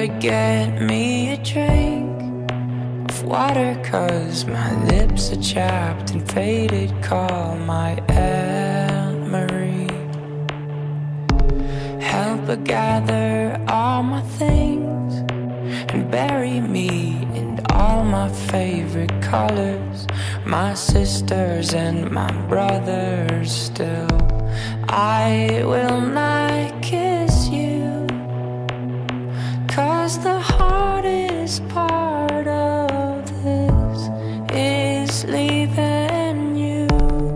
Gotta get me a drink of water, 'cause my lips are chapped and faded. Call my Aunt Marie. Help her gather all my things and bury me in all my favorite colors. My sisters and my brothers still. I will not kiss you, 'cause the hardest part of this is leaving you.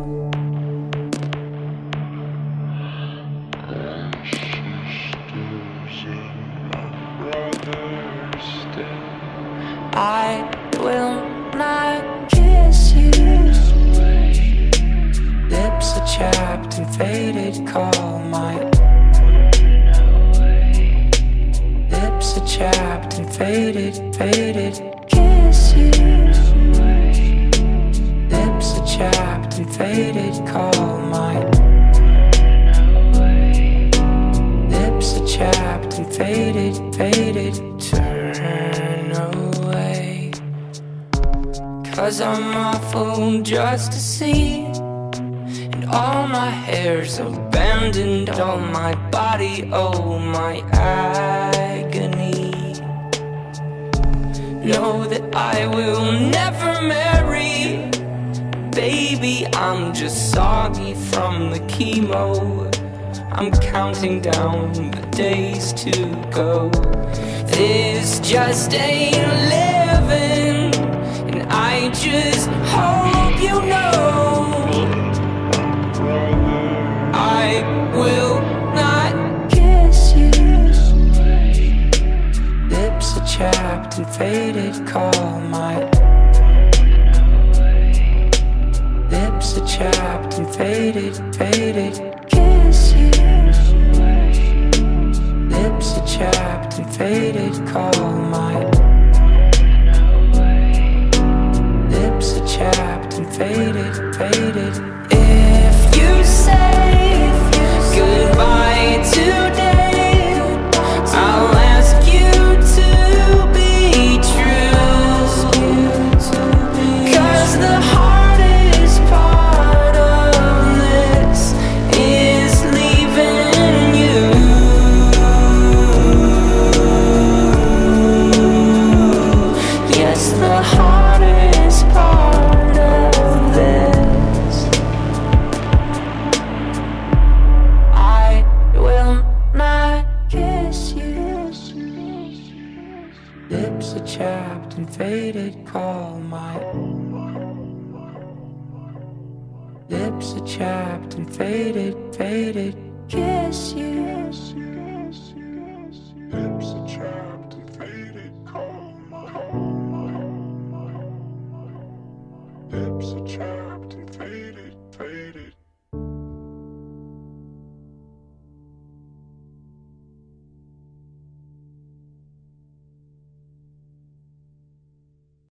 I will not kiss you. Lips are chapped and faded. Call my lips are chapped and faded, faded. Kiss you. Lips are chapped and faded. Call my lips are chapped and faded, faded. Turn away, 'cause I'm awful just to see. And all my hair's abandoned, all my body, oh my agony. Know that I will never marry. Baby, I'm just soggy from the chemo. I'm counting down the days to go. This just ain't living, and I just hope you know I will not kiss you. Lips are chapped and faded. Call my lips are chapped and faded, faded. Kiss you. Lips are chapped and faded. Call my lips are chapped and faded, faded. If you say goodbye today, I'll ask you to be true, 'cause the hardest part of this is leaving you. Yes, the hardest part of this. I will not kiss you. Lips are chapped and faded. Call my lips are chapped and faded, faded. Kiss you. Lips are chapped and faded. Call my lips are chapped and faded.